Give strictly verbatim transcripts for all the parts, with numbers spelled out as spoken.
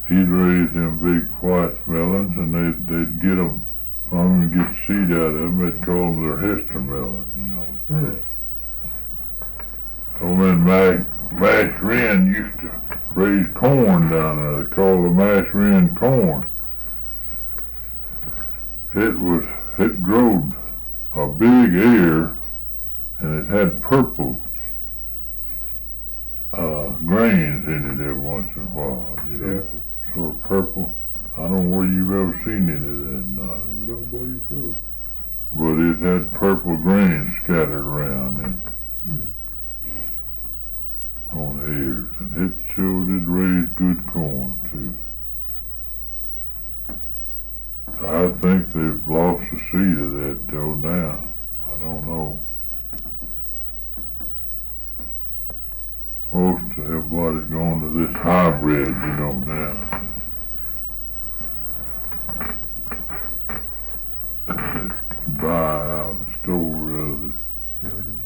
he'd raise them big white melons, and they'd, they'd get them from him and get seed out of them. They'd call them their Hester melon, you know. Hmm. Oh, man, Mash, Mash Wren used to raise corn down there. They called the Mash Wren corn. It was, it growed a big ear, and it had purple uh, grains in it every once in a while, you know, Yes. sort of purple. I don't know where you've ever seen any of that, not. I don't believe so. But it had purple grains scattered around in Hmm. on the ears, and it sure did raise good corn too. I think they've lost the seed of that though now. I don't know. Most everybody's going to this hybrid, you know, now. That they buy out of the store rather Mm-hmm.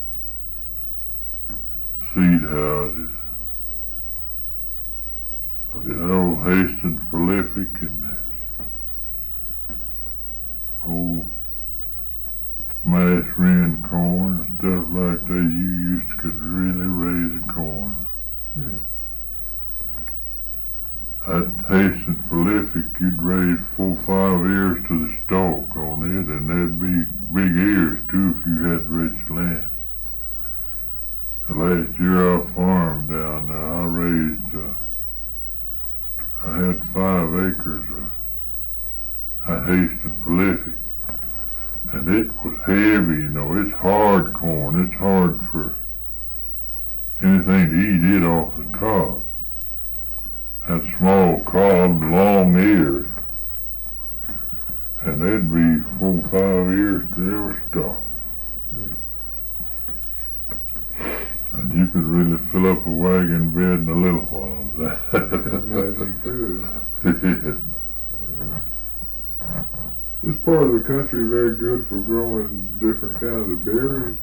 seed houses. But that old Hastings Prolific and that old Mash Wren corn and stuff like that, you used to could really raise the corn. Hmm. That Hastings Prolific, you'd raise four five ears to the stalk on it, and there'd be big ears too if you had rich land. The last year I farmed down there, I raised, uh, I had five acres of that Hastings Prolific, and it was heavy, you know, it's hard corn, it's hard for anything to eat it off the cob. That small cob, long ears, and there'd be four five ears to every stalk. Hmm. And you could really fill up a wagon bed in a little while. Maybe you could. This part of the country very good for growing different kinds of berries.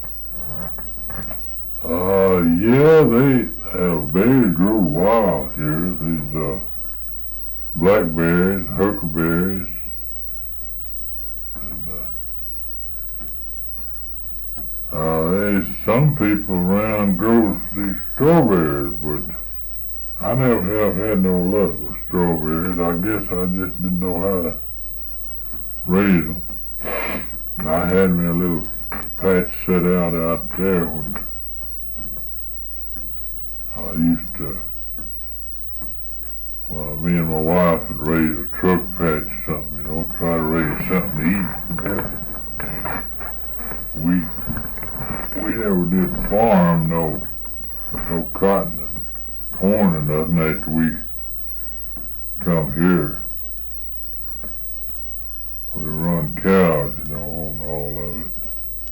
Uh, yeah, they, uh, berries grow wild here. These, uh, blackberries, huckleberries, and, uh, uh, there's some people around grow these strawberries, but I never have had no luck with strawberries. I guess I just didn't know how to raise them. And I had me a little patch set out out there when I used to, well, me and my wife would raise a truck patch or something, you know, try to raise something to eat. We, we never did farm no, no cotton and corn or nothing after we come here. We run cows, you know, on all of it.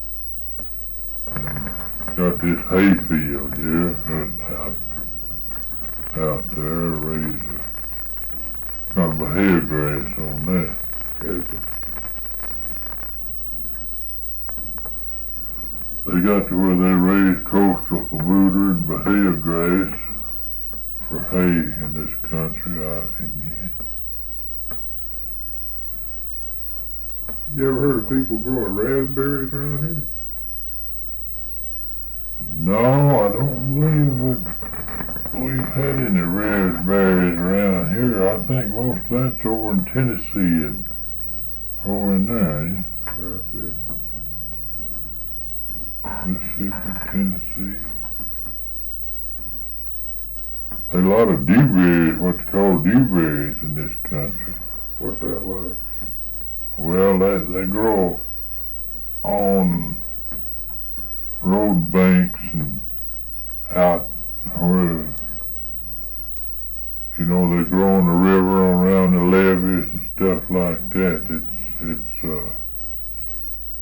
And got this hay field here, and out, out there, raised a kind of a hay grass on that. Gotcha. They got to where they raise coastal Bermuda and Bahia grass for hay in this country out in here. You ever heard of people growing raspberries around here? No, I don't believe that we've had any raspberries around here. I think most of that's over in Tennessee and over in there, eh? I see. Mississippi, Tennessee. There's a lot of dewberries, what they call dewberries in this country. What's that like? Well, they, they grow on road banks and out where, you know, they grow on the river around the levees and stuff like that. It's